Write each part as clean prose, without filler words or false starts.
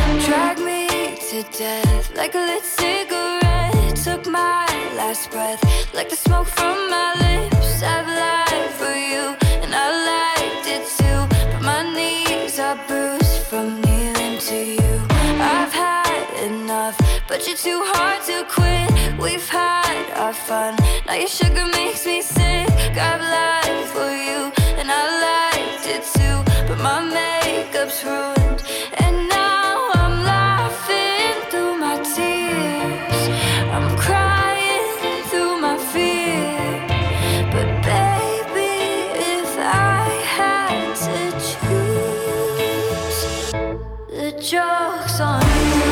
Drag me to death like a lit cigarette. Took my last breath like the smoke from my lips. I've lied for you and I liked it too, but my knees are bruised from kneeling to you. I've had enough, but you're too hard to quit. We've had our fun, now your sugar makes me sick. I've lied for you and I liked it too, but my makeup's ruined, and now I'm laughing through my tears. I'm crying through my fear. But baby, if I had to choose, the joke's on you.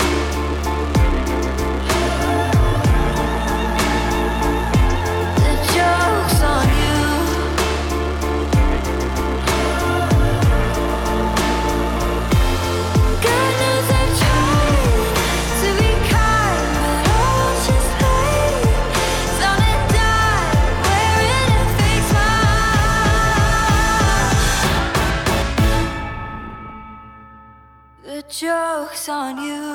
The joke's on you. God knows I tried to be kind, but all just hate. Some that die wearing a fake smile. The joke's on you.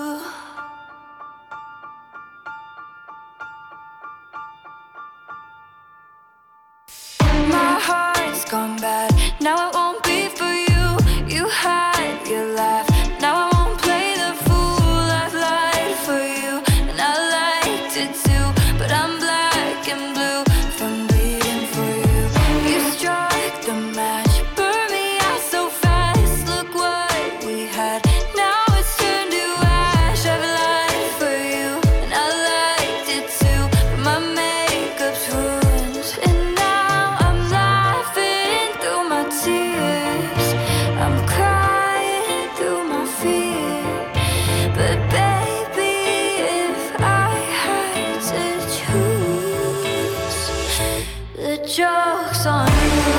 My heart's gone bad, now it won't be for you. You had your laugh, now I won't play the fool. I've lied for you and I liked it too, but I'm black and blue from bleeding for you. You struck the match, burned me out so fast. Look what we had, now it's turned to ash. I've lied for you and I liked it too, but my makeup's ruined, and now I'm laughing through my tears. I'm crying through my fear. But baby, if I had to choose, the joke's on you.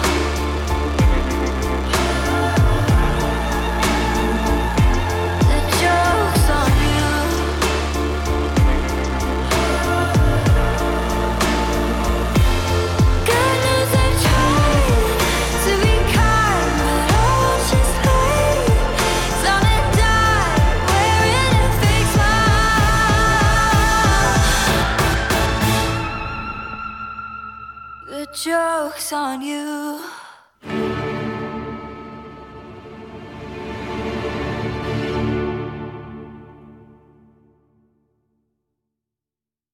The joke's on you. God knows I tried to be kind, but all just hate. Some that die wearing a fake smile. The joke's on you.